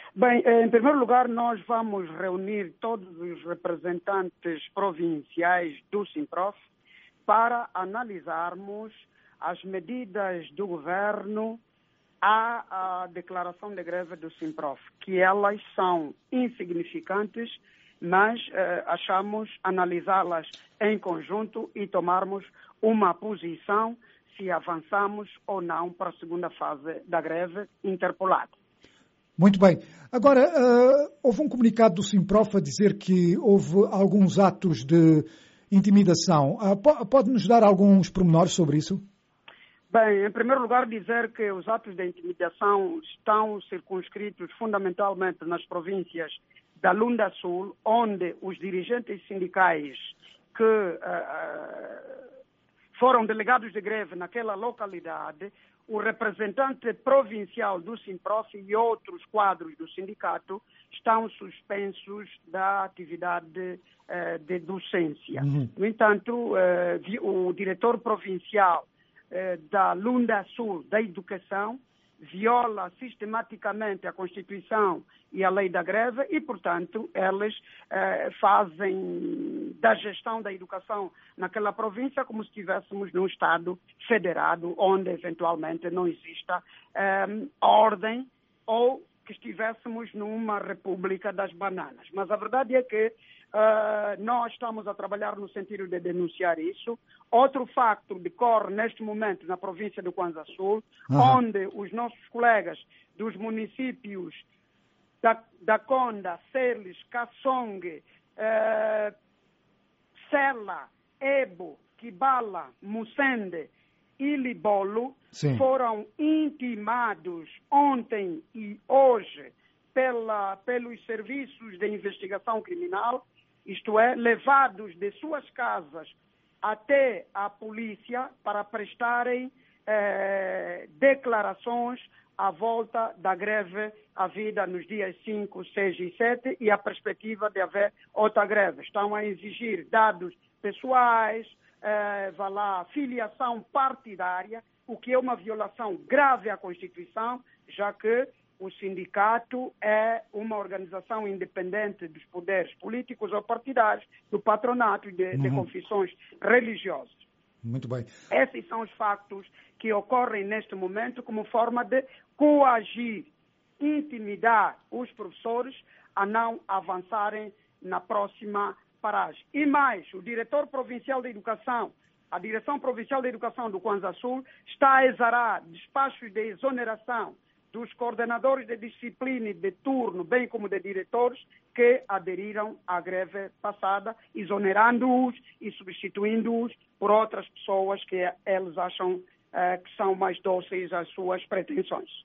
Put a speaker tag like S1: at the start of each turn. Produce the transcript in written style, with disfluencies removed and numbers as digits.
S1: Bem, em primeiro lugar, nós vamos reunir todos os representantes provinciais do SINPROF para analisarmos as medidas do governo à declaração de greve do SINPROF, que elas são insignificantes, mas achamos analisá-las em conjunto e tomarmos uma posição se avançamos ou não para a segunda fase da greve interpolada.
S2: Muito bem. Agora, houve um comunicado do SINPROF a dizer que houve alguns atos de intimidação. Pode-nos dar alguns pormenores sobre isso?
S1: Bem, em primeiro lugar, dizer que os atos de intimidação estão circunscritos fundamentalmente nas províncias da Lunda Sul, onde os dirigentes sindicais que foram delegados de greve naquela localidade, o representante provincial do SINPROF e outros quadros do sindicato estão suspensos da atividade de docência. No entanto, o diretor provincial da Lunda Sul da Educação viola sistematicamente a Constituição e a lei da greve e, portanto, eles fazem da gestão da educação naquela província como se estivéssemos num Estado federado, onde eventualmente não exista ordem ou que estivéssemos numa República das Bananas. Mas a verdade é que nós estamos a trabalhar no sentido de denunciar isso. Outro facto decorre neste momento na província do Kwanza Sul, onde os nossos colegas dos municípios da Conda, Celes, Kassongue, Sela, Ebo, Kibala, Mussende e Libolo foram intimados ontem e hoje pelos serviços de investigação criminal, isto é, levados de suas casas até a polícia para prestarem declarações à volta da greve havida nos dias 5, 6 e 7 e a perspectiva de haver outra greve. Estão a exigir dados pessoais, filiação partidária, o que é uma violação grave à Constituição, já que o sindicato é uma organização independente dos poderes políticos ou partidários, do patronato e de confissões religiosas.
S2: Muito bem.
S1: Esses são os factos que ocorrem neste momento como forma de coagir, intimidar os professores a não avançarem na próxima paragem. E mais, o diretor provincial de educação, a Direção Provincial de Educação do Kwanza Sul, está a exarar despachos de exoneração dos coordenadores de disciplina e de turno, bem como de diretores, que aderiram à greve passada, exonerando-os e substituindo-os por outras pessoas que eles acham que são mais dóceis às suas pretensões.